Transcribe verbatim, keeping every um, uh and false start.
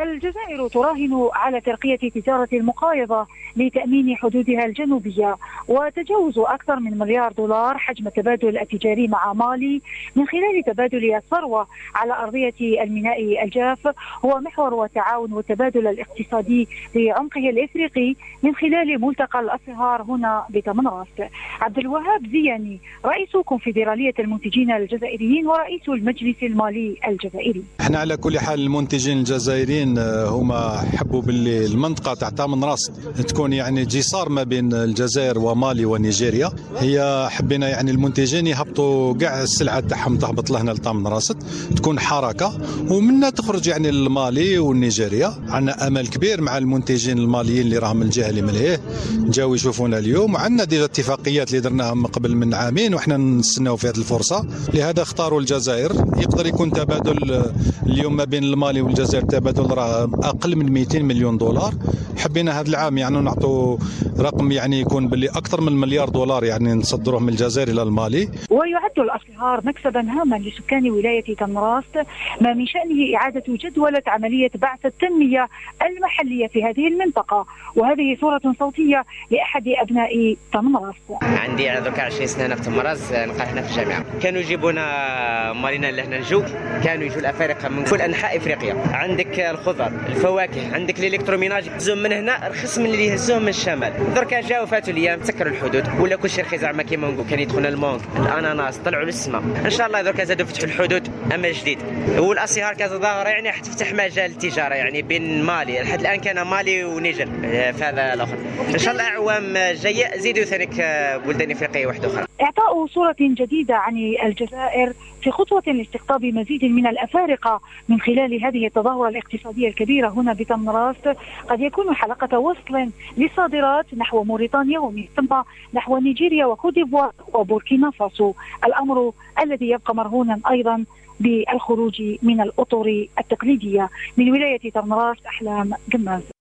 الجزائر تراهن على ترقية تجارة المقايضة لتأمين حدودها الجنوبية، وتجاوز أكثر من مليار دولار حجم التبادل التجاري مع مالي من خلال تبادل الثروة على أرضية الميناء الجاف هو محور التعاون والتبادل الاقتصادي بعمقه الإفريقي من خلال ملتقى الأصهار هنا بتمنراست. عبد الوهاب زياني رئيس كونفدرالية المنتجين الجزائريين ورئيس المجلس المالي الجزائري. احنا على كل حال المنتجين الجزائريين هما حبوا باللي المنطقة تاع تمنراست تكون يعني جسار ما بين الجزائر ومالي ونيجيريا. هي حبينا يعني المنتجين يهبطوا كاع السلعة تاعهم تهبط لهنا لتمنراست، تكون حركة ومنها تخرج يعني المالي والنيجيريا. عندنا امل كبير مع المنتجين الماليين اللي راهم الجهة اللي ملهيه جاوا يشوفونا اليوم، وعندنا ديجا اتفاقيات اللي درناها من قبل من عامين وحنا نستناو في هذه الفرصة. لهذا اختاروا الجزائر. يقدر يكون تبادل اليوم ما بين المالي والجزائر تبادل راه اقل من مئتين مليون دولار. حبينا هذا العام يعني نعطوا رقم يعني يكون باللي اكثر من مليار دولار يعني نصدروه من الجزائر الى المالي. ويعد الأصهار مكسبا هاما لسكان ولاية تمنراست، ما من شأنه إعادة جدولة عملية بعث التنمية المحلية في هذه المنطقة. وهذه صورة صوتية لأحد أبناء تمنراست. عندي درك عشرين سنة هنا في تمنراست، نقرا هنا في الجامعة. كانوا يجيبونا مالينا اللي هنا نجو، كانوا يجوا الأفارقة من كل أنحاء إفريقيا. عندك الخضر، الفواكه، عندك الإلكتروميناج يهزوهم من هنا رخص من اللي يهزوهم من الشمال. دركا جاوا فاتوا ليا مسكروا الحدود ولا كل شيء رخيص زعما كيما نقول. كان يدخلنا المونك، الأناناس، طلعوا للسماء. إن شاء الله دركا زادوا فتحوا الحدود أمل جديد. والأصهار كذا ظاهرة يعني حتفتح مجال التجارة يعني بين مالي، لحد الآن كان مالي ونيجر في هذا الآخر. إن شاء الله أعوام جاية زيدوا ثانيك بلدان إفريقية واحدة أخرى. إعطاء صورة جديدة عن الجزائر في خطوة لاستقطاب مزيد من الأفارقة من خلال هذه التظاهرة الاقتصادية الكبيرة هنا بتمنراست قد يكون حلقة وصل للصادرات نحو موريتانيا ومن ثم نحو نيجيريا وكوت ديفوار وبوركينا فاسو، الأمر الذي يبقى مرهونا أيضا بالخروج من الأطر التقليدية. من ولاية تمنراست أحلام جماز.